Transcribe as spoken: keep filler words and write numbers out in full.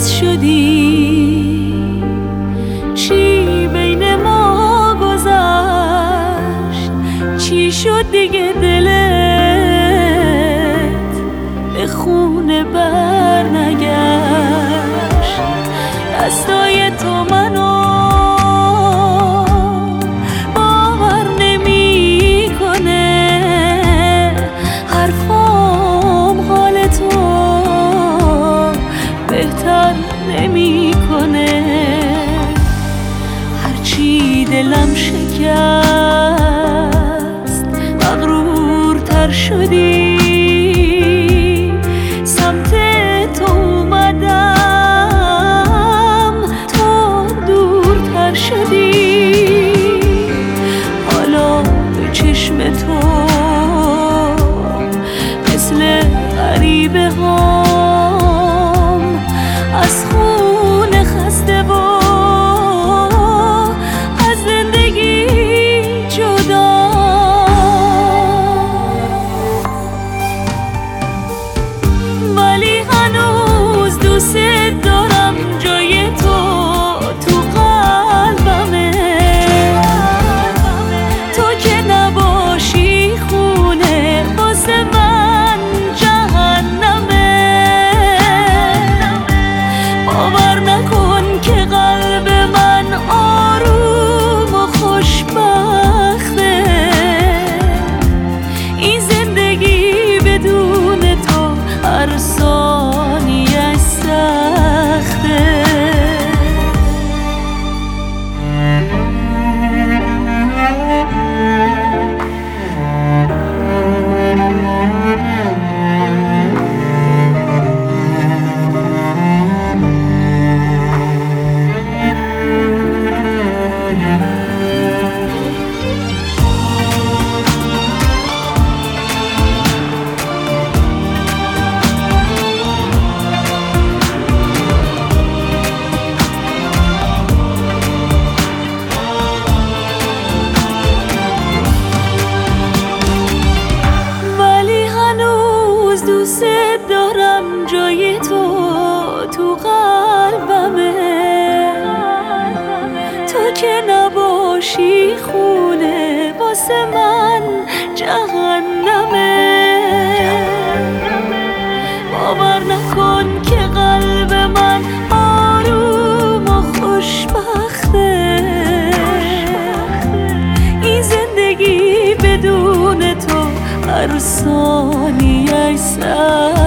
عوض شدی، چی بین ما گذشت، چی شد دیگه دلت به خونه بر نگشت. دستای تو منو باور نمی کنه، حرفام حال تو بهتر نمی کنه. هرچی دلم شکست مغرورتر شدی، سمت تو اومدم تو دورتر شدی. حالا به چشم تو مثل غریبه هام از خون خسته و از زندگی جدا. ولی هنوز دوست دارم، جای تو تو قلبمه. تو که نباشی خونه واسه من جهنمه. باور نکن که قلب من آروم و خوشبخته. این زندگی بدون تو هر ثانیه‌اش سخته. دوست دارم، جای تو تو قلبمه. تو که نباشی خونه واسه من جهنمه. باور نکن که قلب من آروم و خوشبخته. این زندگی بدون تو هر ثانیه‌اش سخته.